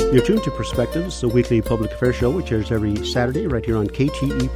You're tuned to Perspectives, the weekly public affairs show which airs every Saturday right here on KTEP.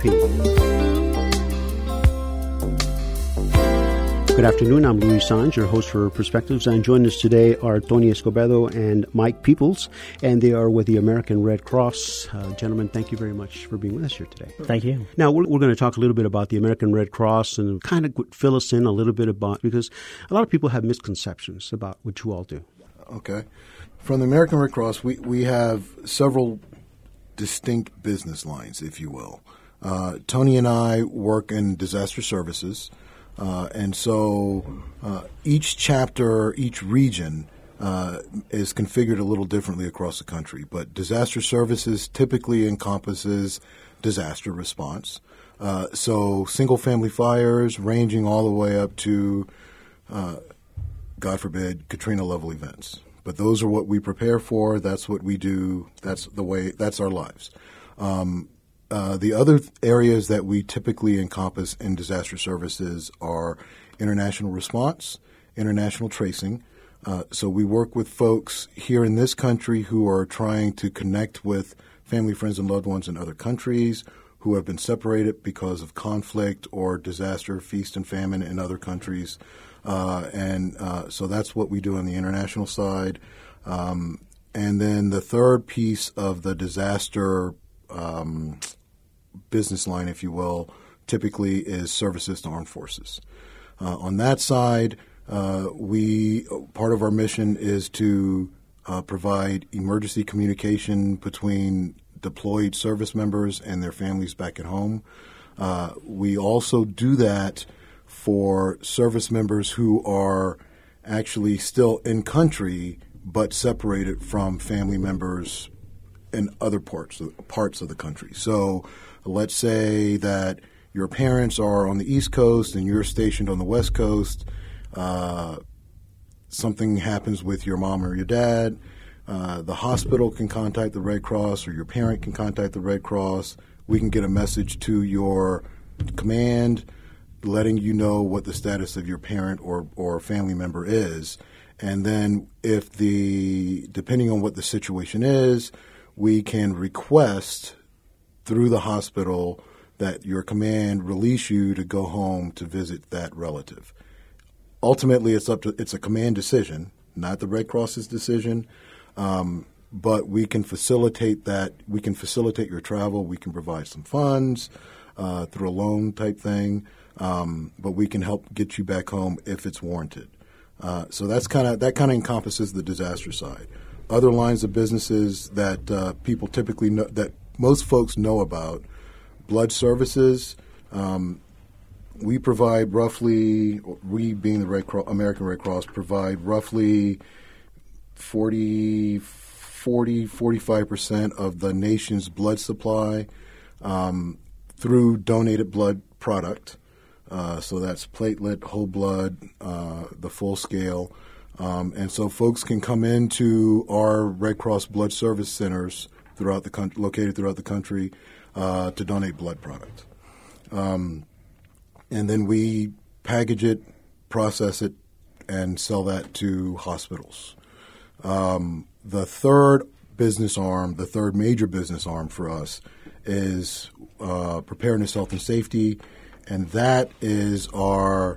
Good afternoon. I'm Luis Sanz, your host for Perspectives, and joining us today are Tony Escobedo and Mike Peoples, and they are with the American Red Cross. Gentlemen, thank you very much for being with us here today. Thank you. Now, we're going to talk a little bit about the American Red Cross and kind of fill us in a little bit about, because a lot of people have misconceptions about what you all do. Okay. From the American Red Cross, we have several distinct business lines, if you will. Tony and I work in disaster services, and so each chapter, each region is configured a little differently across the country. But disaster services typically encompasses disaster response. So single-family fires ranging all the way up to, God forbid, Katrina-level events. But those are what we prepare for. That's what we do. That's our lives. The other areas that we typically encompass in disaster services are international response, international tracing. So we work with folks here in this country who are trying to connect with family, friends, and loved ones in other countries who have been separated because of conflict or disaster, feast and famine in other countries. So that's what we do on the international side. And then the third piece of the disaster business line, if you will, typically is services to armed forces. On that side, part of our mission is to provide emergency communication between deployed service members and their families back at home. We also do that for service members who are actually still in country but separated from family members in other parts of the country. So let's say that your parents are on the East Coast and you're stationed on the West Coast. Something happens with your mom or your dad. The hospital can contact the Red Cross, or your parent can contact the Red Cross. We can get a message to your command letting you know what the status of your parent or family member is. And then depending on what the situation is, we can request through the hospital that your command release you to go home to visit that relative. Ultimately, it's a command decision, not the Red Cross's decision. But we can facilitate that. We can facilitate your travel. We can provide some funds through a loan type thing. But we can help get you back home if it's warranted. So that kind of encompasses the disaster side. Other lines of businesses that people typically know, that most folks know about, blood services. We provide roughly, we being the American Red Cross, provide roughly 45% of the nation's blood supply through donated blood product. So that's platelet, whole blood, the full scale. And so folks can come into our Red Cross blood service centers located throughout the country to donate blood product. And then we package it, process it, and sell that to hospitals. The third major business arm for us is preparedness, health, and safety, and that is our,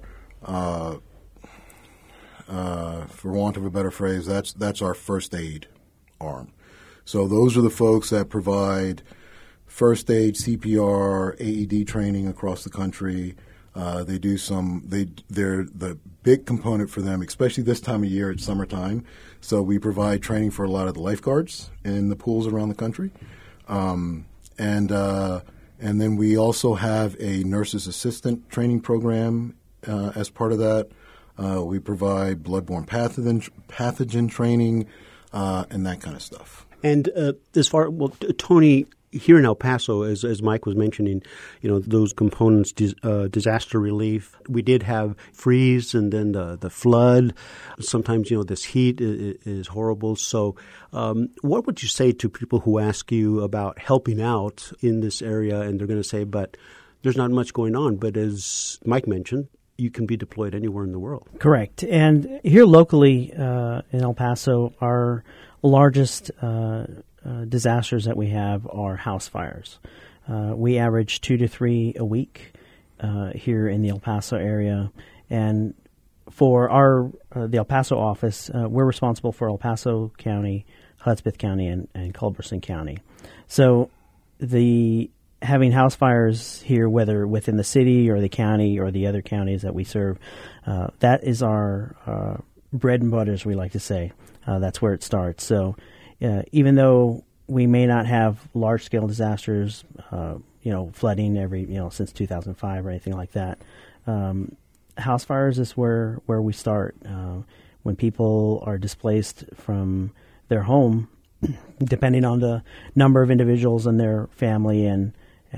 for want of a better phrase, that's our first aid arm. So those are the folks that provide first aid, CPR, AED training across the country. They're the big component for them, especially this time of year. It's summertime, so we provide training for a lot of the lifeguards in the pools around the country, and then we also have a nurse's assistant training program as part of that. We provide bloodborne pathogen training and that kind of stuff. And Tony, here in El Paso, as Mike was mentioning, those components, disaster relief. We did have freeze and then the flood. Sometimes, this heat is horrible. So what would you say to people who ask you about helping out in this area, and they're going to say, but there's not much going on. But as Mike mentioned, you can be deployed anywhere in the world. Correct. And here locally in El Paso, our largest disasters that we have are house fires. We average 2 to 3 a week here in the El Paso area, and for our the El Paso office, we're responsible for El Paso County, Hudspeth County, and Culberson County. So having house fires here, whether within the city or the county or the other counties that we serve, that is our bread and butter, as we like to say. That's where it starts. So even though we may not have large-scale disasters, flooding since 2005 or anything like that, house fires is where we start. When people are displaced from their home, depending on the number of individuals in their family and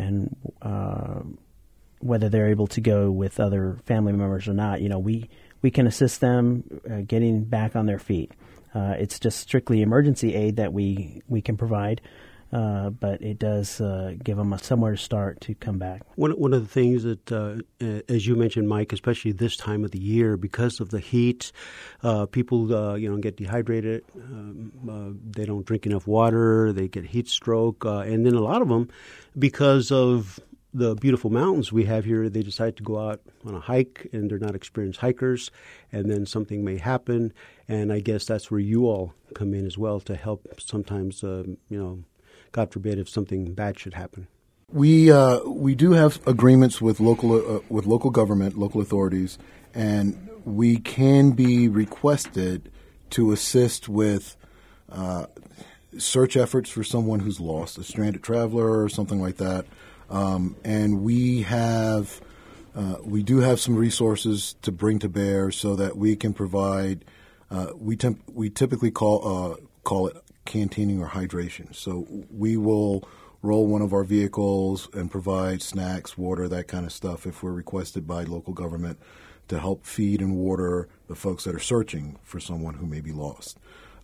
whether they're able to go with other family members or not, we can assist them getting back on their feet. It's just strictly emergency aid that we can provide, but it does give them somewhere to start to come back. One of the things that, as you mentioned, Mike, especially this time of the year, because of the heat, people get dehydrated. They don't drink enough water. They get heat stroke, and then a lot of them, because of the beautiful mountains we have here, they decide to go out on a hike, and they're not experienced hikers, and then something may happen, and I guess that's where you all come in as well to help sometimes, God forbid, if something bad should happen. We do have agreements with local government, local authorities, and we can be requested to assist with search efforts for someone who's lost, a stranded traveler or something like that. And we do have some resources to bring to bear so that we can provide. We typically call it canteening or hydration. So we will roll one of our vehicles and provide snacks, water, that kind of stuff if we're requested by local government to help feed and water the folks that are searching for someone who may be lost.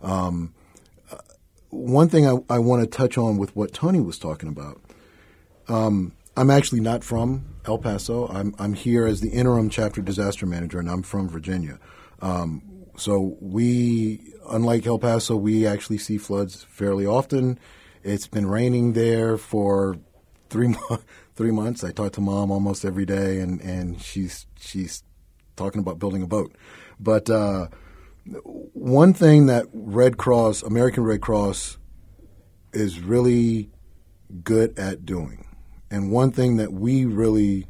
One thing I want to touch on with what Tony was talking about. I'm actually not from El Paso. I'm here as the interim chapter disaster manager, and I'm from Virginia. So we, unlike El Paso, we actually see floods fairly often. It's been raining there for 3 months. I talk to Mom almost every day, and she's talking about building a boat. But one thing that American Red Cross, is really good at doing, and one thing that we really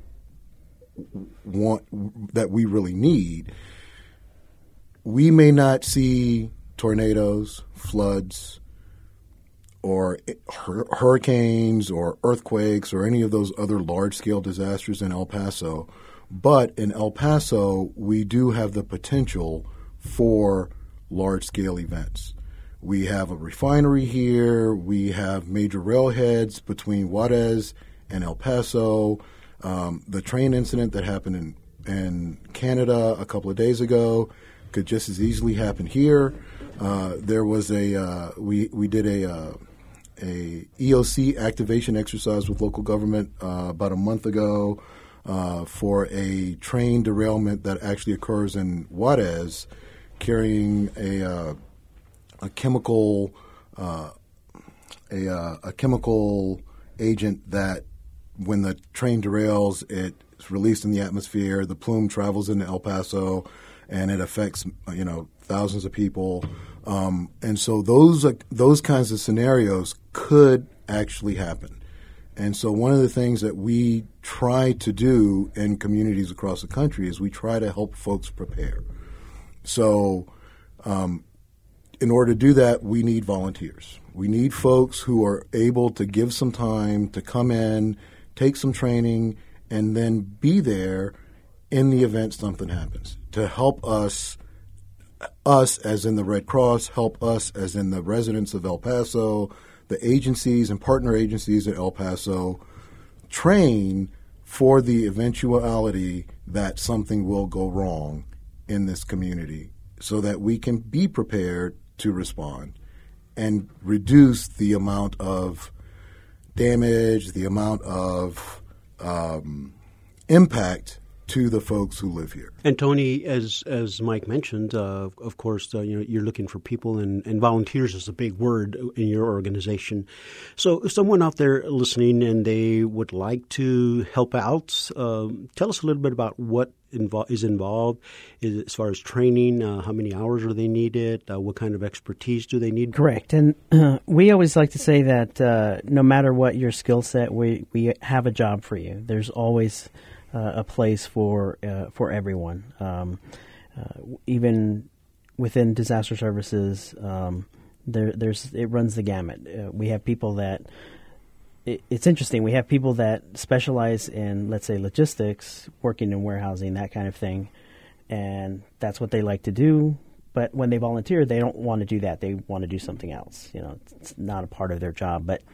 need, we may not see tornadoes, floods, or hurricanes or earthquakes or any of those other large-scale disasters in El Paso, but in El Paso, we do have the potential for large-scale events. We have a refinery here. We have major railheads between Juarez and El Paso. The train incident that happened in Canada a couple of days ago could just as easily happen here. There was we did a EOC activation exercise with local government about a month ago for a train derailment that actually occurs in Juarez, carrying a chemical agent that, when the train derails, it's released in the atmosphere. The plume travels into El Paso, and it affects thousands of people. And so those kinds of scenarios could actually happen. And so one of the things that we try to do in communities across the country is we try to help folks prepare. So in order to do that, we need volunteers. We need folks who are able to give some time to come in, take some training, and then be there in the event something happens to help us as in the Red Cross, help us as in the residents of El Paso, the agencies and partner agencies at El Paso, train for the eventuality that something will go wrong in this community so that we can be prepared to respond and reduce the amount of damage, the amount of impact to the folks who live here. And Tony, as Mike mentioned, of course, you're looking for people, and volunteers is a big word in your organization. So if someone out there listening and they would like to help out, tell us a little bit about what is involved as far as training. How many hours are they needed? What kind of expertise do they need? Correct. And we always like to say that no matter what your skill set, we have a job for you. There's always a place for everyone. Even within disaster services, it runs the gamut. We have people that it's interesting. We have people that specialize in, let's say, logistics, working in warehousing, that kind of thing, and that's what they like to do. But when they volunteer, they don't want to do that. They want to do something else. It's not a part of their job. But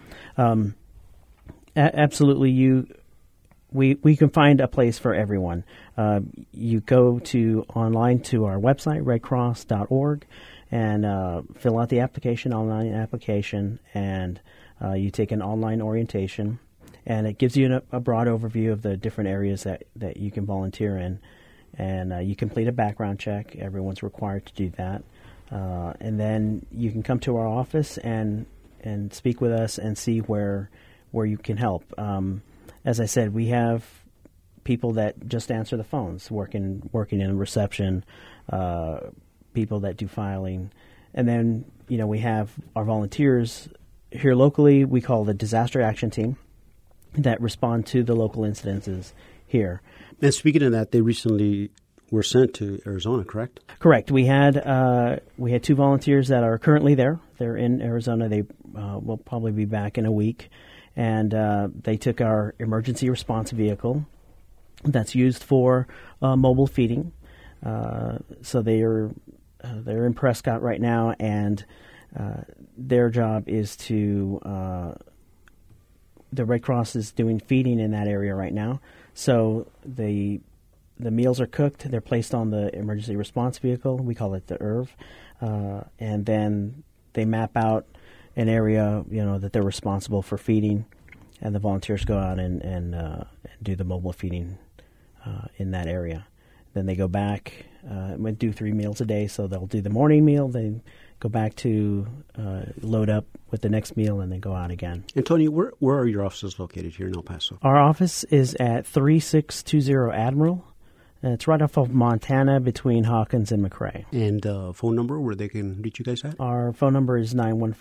absolutely, we can find a place for everyone. You go online to our website, redcross.org, and fill out the online application, and you take an online orientation, and it gives you a broad overview of the different areas that you can volunteer in. And you complete a background check. Everyone's required to do that. And then you can come to our office and speak with us and see where you can help. As I said, we have people that just answer the phones, working in reception, people that do filing. And then, we have our volunteers here locally. We call the Disaster Action Team that respond to the local incidences here. And speaking of that, they recently were sent to Arizona, correct? Correct. We had 2 volunteers that are currently there. They're in Arizona. They will probably be back in a week. And they took our emergency response vehicle that's used for mobile feeding. So they're in Prescott right now, and their job is to the Red Cross is doing feeding in that area right now. So the meals are cooked. They're placed on the emergency response vehicle. We call it the ERV. And then they map out an area, that they're responsible for feeding, and the volunteers go out and do the mobile feeding in that area. Then they go back and do 3 meals a day. So they'll do the morning meal, they go back to load up with the next meal, and then go out again. And Tony, where are your offices located here in El Paso? Our office is at 3620 Admiral. It's right off of Montana between Hawkins and McRae. And phone number where they can reach you guys at? Our phone number is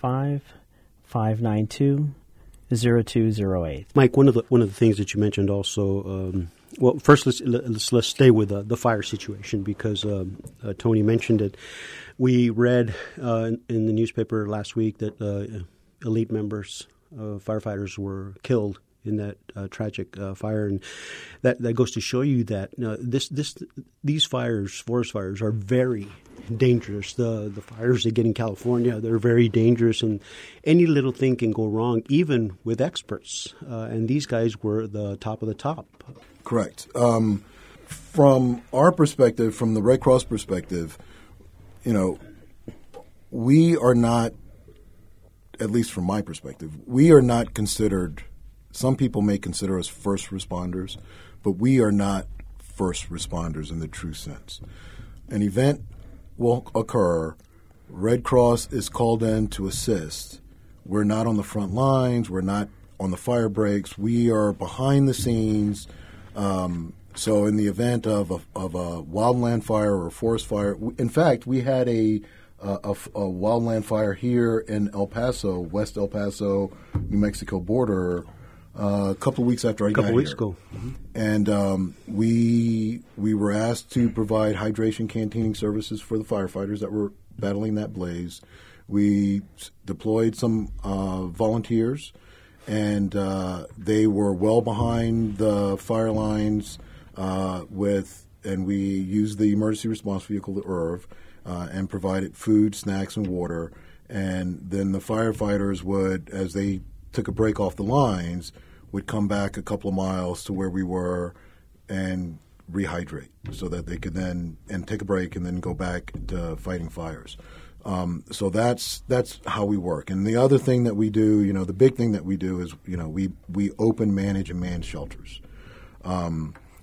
915-592-0208. Mike, one of the things that you mentioned also, well, first let's stay with the fire situation, because Tony mentioned it. We read in the newspaper last week that elite members, firefighters, were killed in that tragic fire, and that goes to show you that these fires, forest fires, are very dangerous. The fires they get in California, they're very dangerous, and any little thing can go wrong, even with experts. And these guys were the top of the top. Correct. From our perspective, from the Red Cross perspective, we are not, at least from my perspective, we are not considered. Some people may consider us first responders, but we are not first responders in the true sense. An event will occur. Red Cross is called in to assist. We're not on the front lines. We're not on the fire breaks. We are behind the scenes. So in the event of a wildland fire or a forest fire, in fact, we had a wildland fire here in El Paso, West El Paso, New Mexico border, a couple of weeks after I got here. A couple weeks ago. Mm-hmm. And we were asked to provide hydration canteening services for the firefighters that were battling that blaze. We deployed some volunteers, and they were well behind the fire lines and we used the emergency response vehicle, the ERV, and provided food, snacks, and water. And then the firefighters would, as they took a break off the lines, would come back a couple of miles to where we were and rehydrate so that they could then and take a break and then go back to fighting fires. So that's how we work. And the other thing that we do, the big thing that we do is, we open, manage, and man shelters.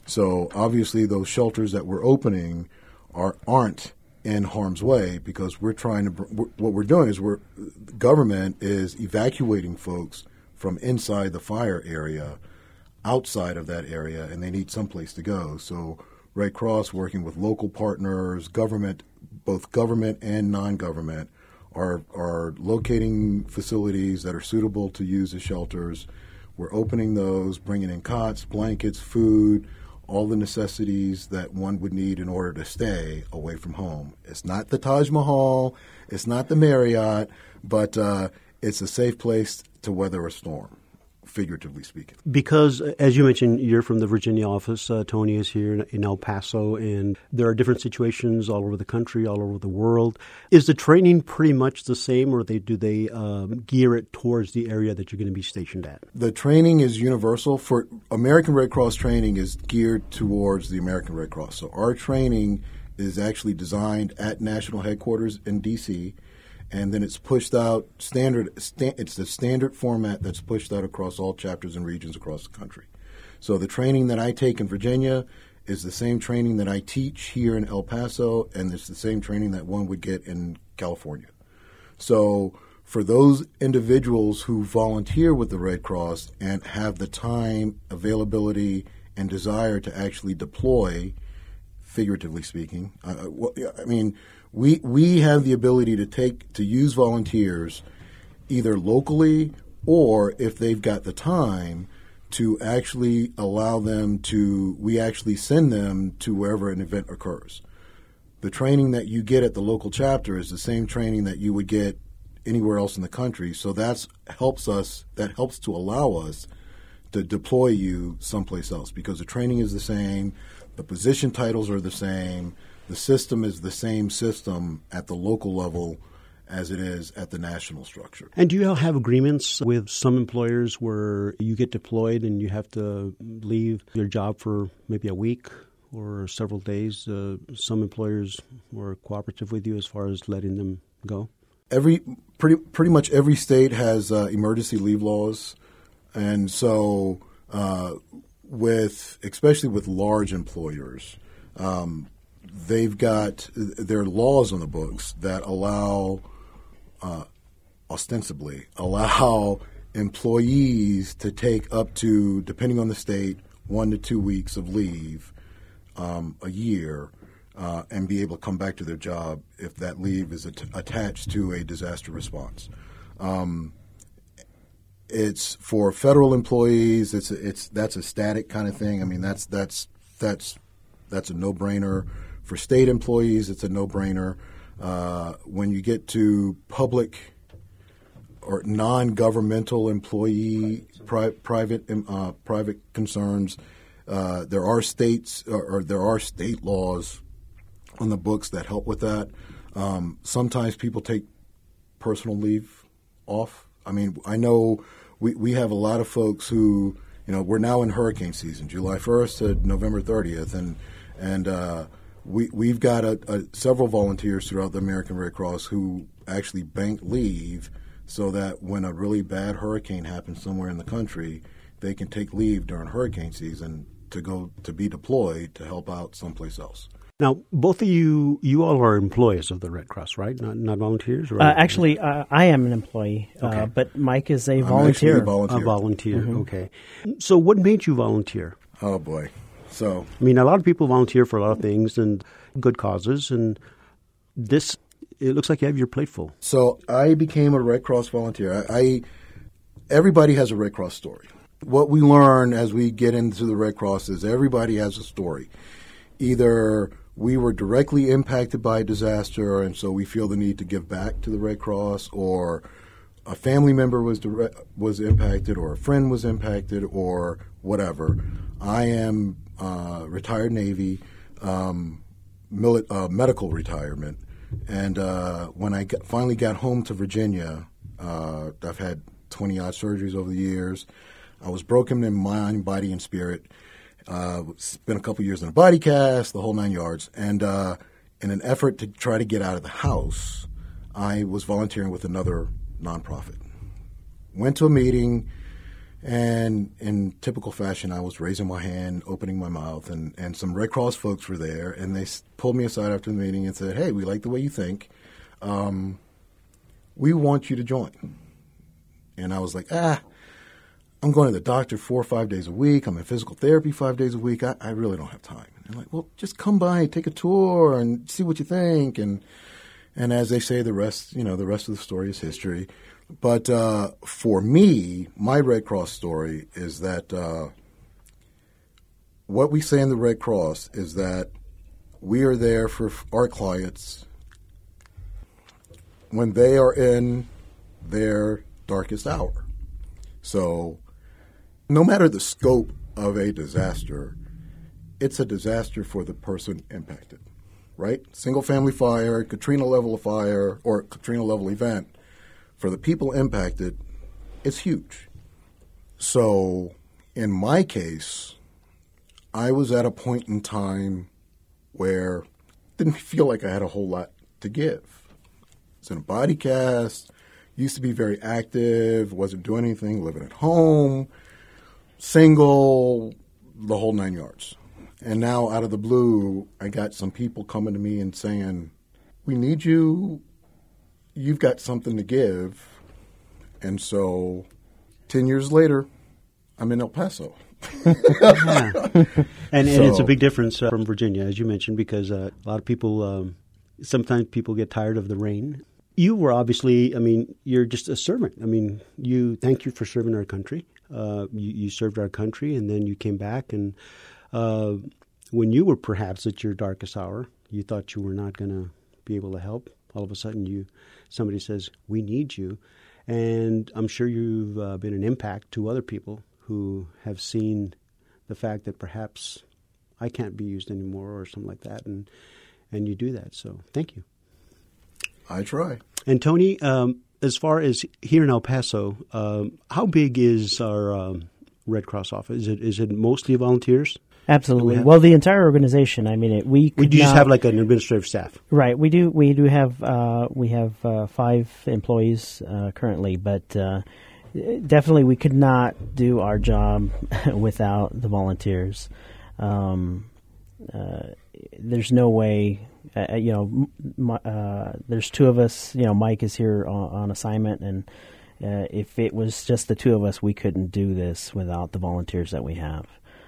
So obviously those shelters that we're opening aren't in harm's way because we're trying to what we're doing is the government is evacuating folks from inside the fire area outside of that area, and they need someplace to go. So Red Cross, working with local partners, government, both government and non-government, are locating facilities that are suitable to use as shelters. We're opening those, bringing in cots, blankets, food, all the necessities that one would need in order to stay away from home. It's not the Taj Mahal, it's not the Marriott, but it's a safe place to weather a storm, figuratively speaking. Because, as you mentioned, you're from the Virginia office. Tony is here in El Paso, and there are different situations all over the country, all over the world. Is the training pretty much the same, or do they gear it towards the area that you're going to be stationed at? The training is universal. For American Red Cross training is geared towards the American Red Cross. So our training is actually designed at national headquarters in D.C., and then it's pushed out it's the standard format that's pushed out across all chapters and regions across the country. So the training that I take in Virginia is the same training that I teach here in El Paso, and it's the same training that one would get in California. So for those individuals who volunteer with the Red Cross and have the time, availability, and desire to actually deploy, figuratively speaking, we have the ability to use volunteers either locally or if they've got the time to actually allow them we actually send them to wherever an event occurs. The training that you get at the local chapter is the same training that you would get anywhere else in the country. So that helps to allow us to deploy you someplace else because the training is the same, the position titles are the same, the system is the same system at the local level as it is at the national structure. And do you all have agreements with some employers where you get deployed and you have to leave your job for maybe a week or several days? Some employers were cooperative with you as far as letting them go? Pretty much every state has emergency leave laws. And so especially with large employers, they've got their laws on the books that ostensibly allow employees to take up to, depending on the state, 1 to 2 weeks of leave a year and be able to come back to their job if that leave is attached to a disaster response. It's for federal employees. That's a static kind of thing. I mean, that's a no-brainer. For state employees, it's a no-brainer. When you get to public or non-governmental employee private concerns, there are state laws on the books that help with that. Sometimes people take personal leave off. I mean, I know we have a lot of folks who, we're now in hurricane season, July 1st to November 30th, and we've got several volunteers throughout the American Red Cross who actually bank leave so that when a really bad hurricane happens somewhere in the country, they can take leave during hurricane season to be deployed to help out someplace else. Now, both of you all are employees of the Red Cross, right? Not volunteers? Or actually, I am an employee, okay. But Mike is a volunteer. A volunteer, mm-hmm. Okay. So what made you volunteer? Oh, boy. So, I mean, a lot of people volunteer for a lot of things and good causes, and it looks like you have your plate full. So I became a Red Cross volunteer. Everybody has a Red Cross story. What we learn as we get into the Red Cross is everybody has a story. Either we were directly impacted by a disaster, and so we feel the need to give back to the Red Cross, or a family member was impacted, or a friend was impacted, or whatever. I am retired Navy, medical retirement, and when I finally got home to Virginia, I've had 20-odd surgeries over the years. I was broken in mind, body, and spirit. Spent a couple years in a body cast, the whole 9 yards. And in an effort to try to get out of the house, I was volunteering with another nonprofit. Went to a meeting, And in typical fashion, I was raising my hand, opening my mouth, and some Red Cross folks were there, and they pulled me aside after the meeting and said, "Hey, we like the way you think. We want you to join." And I was like, I'm going to the doctor 4 or 5 days a week. I'm in physical therapy 5 days a week. I really don't have time. And they're like, "Well, just come by, take a tour, and see what you think." And as they say, the rest of the story is history. But for me, my Red Cross story is that what we say in the Red Cross is that we are there for our clients when they are in their darkest hour. So no matter the scope of a disaster, it's a disaster for the person impacted, right? Single-family fire, Katrina-level fire, or Katrina-level event. For the people impacted, it's huge. So in my case, I was at a point in time where I didn't feel like I had a whole lot to give. I was in a body cast, used to be very active, wasn't doing anything, living at home, single, the whole 9 yards. And now out of the blue, I got some people coming to me and saying, "We need you. You've got something to give." And so 10 years later, I'm in El Paso. And it's a big difference from Virginia, as you mentioned, because a lot of people, sometimes people get tired of the rain. You were obviously, you're just a servant. Thank you for serving our country. You served our country, and then you came back. And when you were perhaps at your darkest hour, you thought you were not going to be able to help. All of a sudden, somebody says, "We need you." And I'm sure you've been an impact to other people who have seen the fact that perhaps I can't be used anymore or something like that. And you do that. So thank you. I try. And Tony, as far as here in El Paso, how big is our Red Cross office? Is it mostly volunteers? Absolutely. Well, the entire organization. We just have like an administrative staff, right? We do. We have 5 employees currently, but definitely we could not do our job without the volunteers. There's no way. There's 2 of us. Mike is here on assignment, and if it was just the 2 of us, we couldn't do this without the volunteers that we have.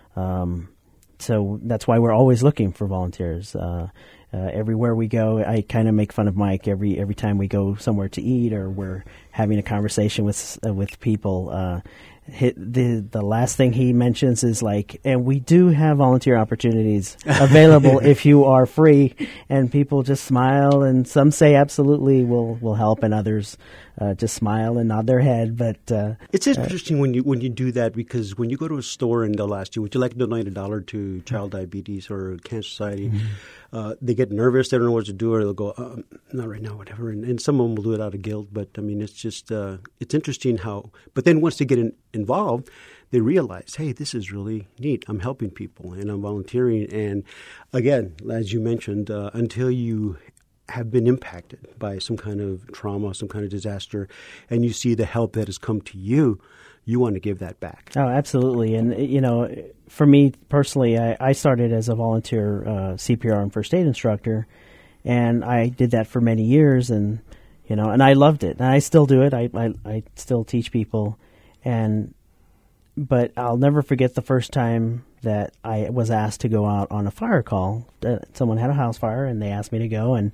So that's why we're always looking for volunteers. Everywhere we go, I kind of make fun of Mike every time we go somewhere to eat or we're having a conversation with people. The last thing he mentions is and we do have volunteer opportunities available if you are free. And people just smile, and some say absolutely we'll help, and others just smile and nod their head. But it's interesting when you do that, because when you go to a store and they'll ask you, "Would you like to donate $1 to Child Diabetes or Cancer Society?" Mm-hmm. They get nervous, they don't know what to do, or they'll go, "Not right now," whatever. And some of them will do it out of guilt. But it's just it's interesting how. But then once they get involved, they realize, hey, this is really neat. I'm helping people and I'm volunteering. And again, as you mentioned, until you have been impacted by some kind of trauma, some kind of disaster, and you see the help that has come to you, you want to give that back. Oh, absolutely. And, for me personally, I started as a volunteer CPR and first aid instructor, and I did that for many years, and I loved it. And I still do it. I still teach people. But I'll never forget the first time that I was asked to go out on a fire call. Someone had a house fire, and they asked me to go. And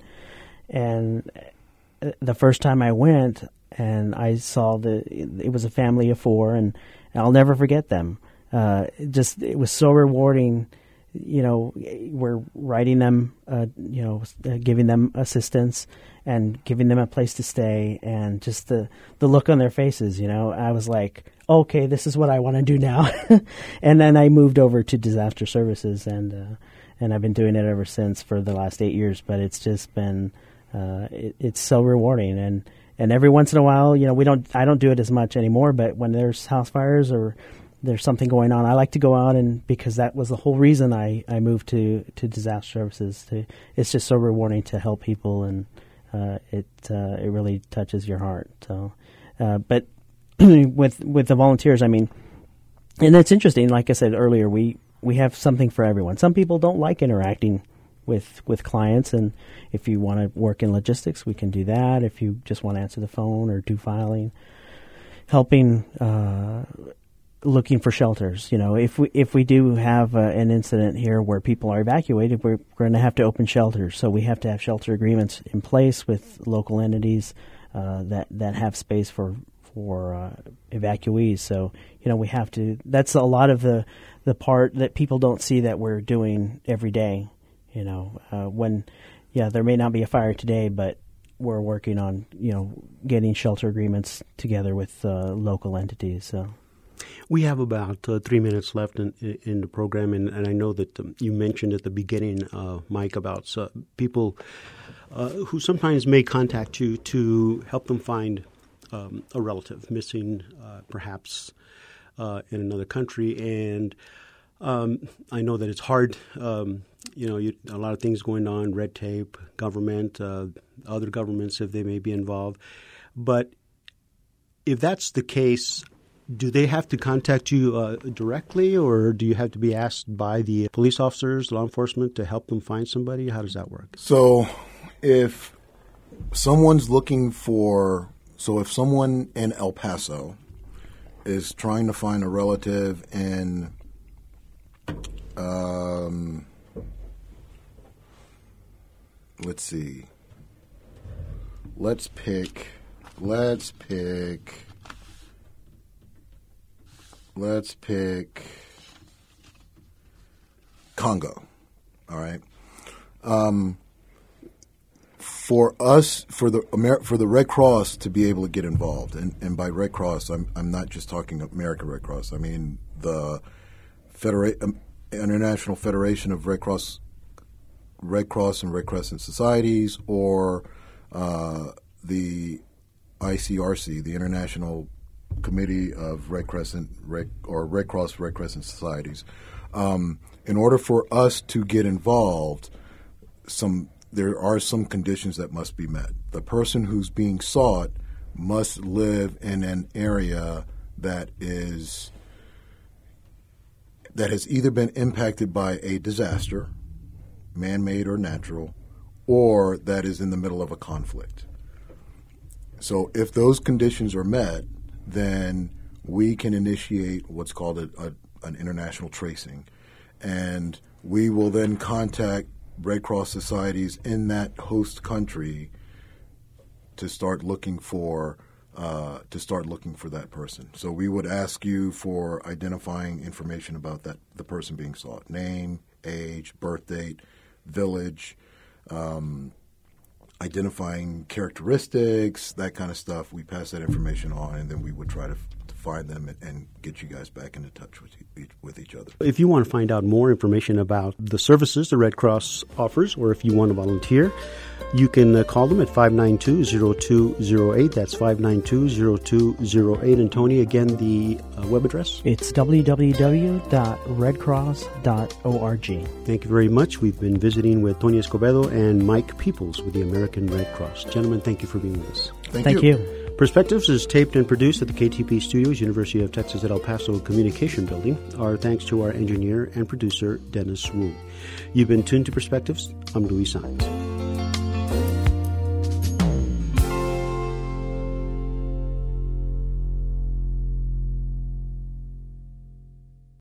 the first time I went, and I saw it was a family of 4, and I'll never forget them. It was so rewarding. We're writing them, giving them assistance and giving them a place to stay, and just the look on their faces. I was like, okay, this is what I want to do now. And then I moved over to disaster services, and I've been doing it ever since for the last 8 years. But it's just been, it's so rewarding. And every once in a while, I don't do it as much anymore, but when there's house fires or there's something going on, I like to go out, and because that was the whole reason I moved to disaster services. It's just so rewarding to help people, and it really touches your heart. So, but with the volunteers, And that's interesting. Like I said earlier, we have something for everyone. Some people don't like interacting with clients, and if you want to work in logistics, we can do that. If you just want to answer the phone or do filing, helping, looking for shelters. If we do have an incident here where people are evacuated, we're going to have to open shelters. So we have to have shelter agreements in place with local entities that have space for evacuees. So we have to. That's a lot of the part that people don't see that we're doing every day. When there may not be a fire today, but we're working on getting shelter agreements together with local entities. So we have about 3 minutes left in the program, and I know that you mentioned at the beginning, Mike, about people who sometimes may contact you to help them find a relative missing, perhaps in another country. And I know that it's hard. A lot of things going on, red tape, government, other governments, if they may be involved. But if that's the case, do they have to contact you directly, or do you have to be asked by the police officers, law enforcement, to help them find somebody? How does that work? So if someone's if someone in El Paso is trying to find a relative in let's see. Let's pick Congo. All right. For the Red Cross to be able to get involved, and by Red Cross, I'm not just talking American Red Cross. I mean the International Federation of Red Cross and Red Crescent Societies, or the ICRC, the International Committee of Red Cross Red Crescent Societies. In order for us to get involved, there are some conditions that must be met. The person who's being sought must live in an area that has either been impacted by a disaster, man-made or natural, or that is in the middle of a conflict. So if those conditions are met, then we can initiate what's called an international tracing. And we will then contact Red Cross societies in that host country to start looking for that person. So we would ask you for identifying information about the person being sought: name, age, birth date, village, identifying characteristics, that kind of stuff. We pass that information on, and then we would try to find them and get you guys back into touch with each other. If you want to find out more information about the services the Red Cross offers, or if you want to volunteer, you can call them at 592-0208. That's 592-0208. And Tony, again, the web address? It's www.redcross.org. Thank you very much. We've been visiting with Tony Escobedo and Mike Peoples with the American Red Cross. Gentlemen, thank you for being with us. Thank you. Perspectives is taped and produced at the KTP Studios, University of Texas at El Paso Communication Building. Our thanks to our engineer and producer, Dennis Wu. You've been tuned to Perspectives. I'm Luis Saenz.